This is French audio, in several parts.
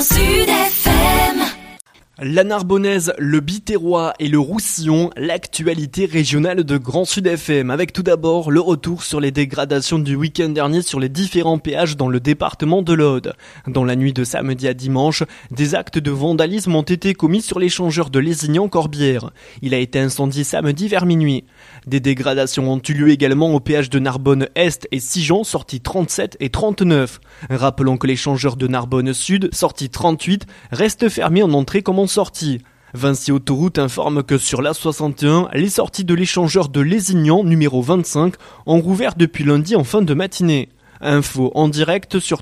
Sud FM. La Narbonnaise, le Biterrois et le Roussillon, l'actualité régionale de Grand Sud FM. Avec tout d'abord le retour sur les dégradations du week-end dernier sur les différents péages dans le département de l'Aude. Dans la nuit de samedi à dimanche, des actes de vandalisme ont été commis sur l'échangeur de Lézignan-Corbière. Il a été incendié samedi vers minuit. Des dégradations ont eu lieu également au péage de Narbonne-Est et Sigean, sorties 37 et 39. Rappelons que l'échangeur de Narbonne-Sud, sortie 38, reste fermé en entrée comme en sortie. Vinci Autoroute informe que sur l'A61, les sorties de l'échangeur de Lézignan, numéro 25, ont rouvert depuis lundi en fin de matinée. Info en direct sur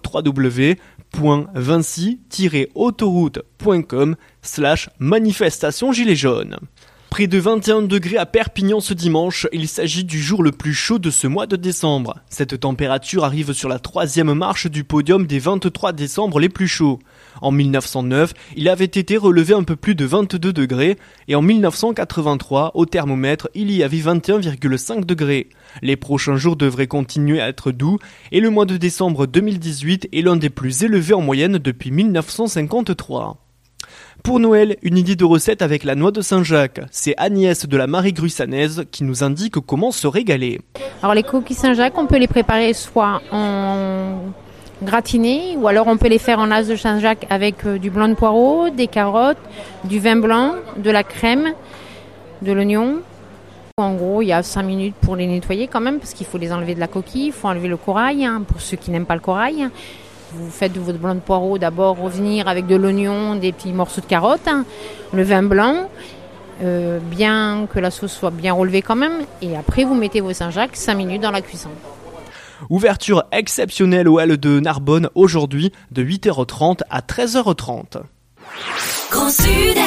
www.vinci-autoroute.com/manifestation gilets jaunes. Près de 21 degrés à Perpignan ce dimanche, il s'agit du jour le plus chaud de ce mois de décembre. Cette température arrive sur la 3e marche du podium des 23 décembre les plus chauds. En 1909, il avait été relevé un peu plus de 22 degrés et en 1983, au thermomètre, il y avait 21,5 degrés. Les prochains jours devraient continuer à être doux et le mois de décembre 2018 est l'un des plus élevés en moyenne depuis 1953. Pour Noël, une idée de recette avec la noix de Saint-Jacques. C'est Agnès de la Marie-Grussanaise qui nous indique comment se régaler. Alors les coquilles Saint-Jacques, on peut les préparer soit en gratiné ou alors on peut les faire en as de Saint-Jacques avec du blanc de poireau, des carottes, du vin blanc, de la crème, de l'oignon. En gros, il y a 5 minutes pour les nettoyer quand même parce qu'il faut les enlever de la coquille, il faut enlever le corail pour ceux qui n'aiment pas le corail. Vous faites de votre blanc de poireau d'abord revenir avec de l'oignon, des petits morceaux de carottes, le vin blanc, bien que la sauce soit bien relevée quand même. Et après, vous mettez vos Saint-Jacques 5 minutes dans la cuisson. Ouverture exceptionnelle au Halles de Narbonne aujourd'hui de 8h30 à 13h30. Grand Sud